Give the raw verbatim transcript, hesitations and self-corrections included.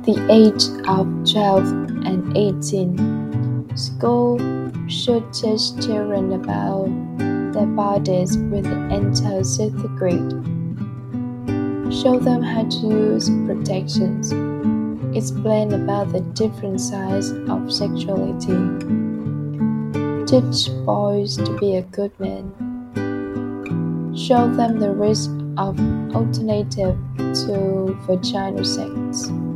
the age of twelve and eighteen, school should teach children about their bodies with until sixth grade. Show them how to use protections. Explain about the different sides of sexuality. Teach boys to be a good man. Show them the risk of alternative to vaginal sex.